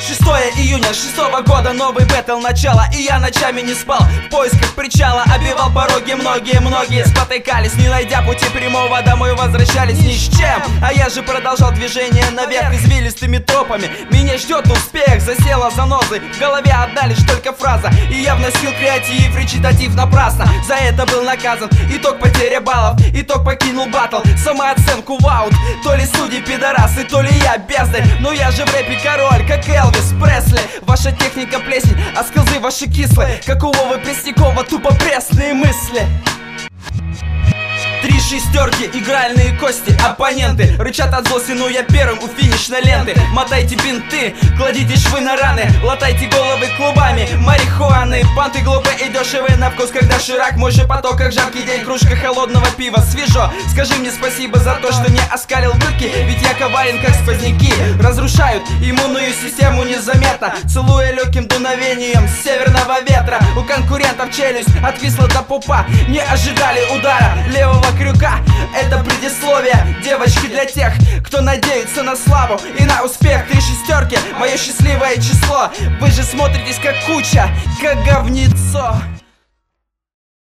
6 июня 6-го года, новый бэтл, начало. И я ночами не спал, в поисках причала. Обивал пороги, многие спотыкались, не найдя пути прямого, домой возвращались ни с чем. А я же продолжал движение наверх извилистыми тропами. Меня ждет успех, засела занозы, в голове одна лишь только фраза. И я вносил креатив, речитатив напрасно. За это был наказан, итог потеря баллов, итог покинул батл, самооценку в аут. То ли судьи пидорасы, то ли я бездарь, но я же в рэпе король, как Элвис Пресли. Ваша техника плесень, а скилзы ваши кислые, как у Вовы Преснякова, тупо пресные мысли. 3 шестерки, игральные кости, оппоненты рычат от злости, но я первым у финишной ленты. Мотайте бинты, кладите швы на раны, латайте головы клубами марихуаны. Панты глупые и дешевые на вкус, когда Ширак мой же поток, как жаркий день, кружка холодного пива. Свежо, скажи мне спасибо за то, что не оскалил брюки, ведь я коварен, как сквозняки. Разрушают иммунную систему незаметно, целуя легким дуновением северного ветра. У конкурентов челюсть отвисла до пупа, не ожидали удара левого крюка. Это предисловие, девочки, для тех, кто надеется на славу и на успех. 3 шестерки, мое счастливое число. Вы же смотритесь как куча, как говнецо.